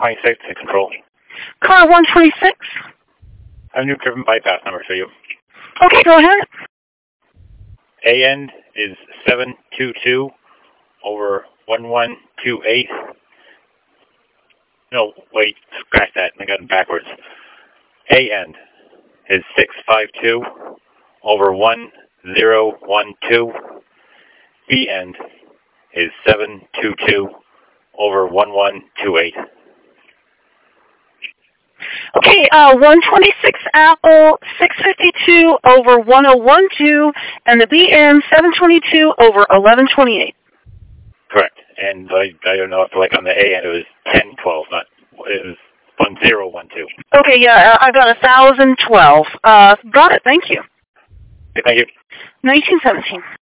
126 in control. Car 126. I have a new driven bypass number for you. Okay, go ahead. A end is 722 over 1128. No, wait, scratch that. I got it backwards. A end is 652 over 1012. B end is 722 over 1128. Okay, 126 Apple, 652 over 1012, and the BN 722 over 1128. Correct. And I don't know if like on the A end it was 1012, not it was 1012. Okay, yeah, I got 1012. Got it. Thank you. Okay, thank you. 1917.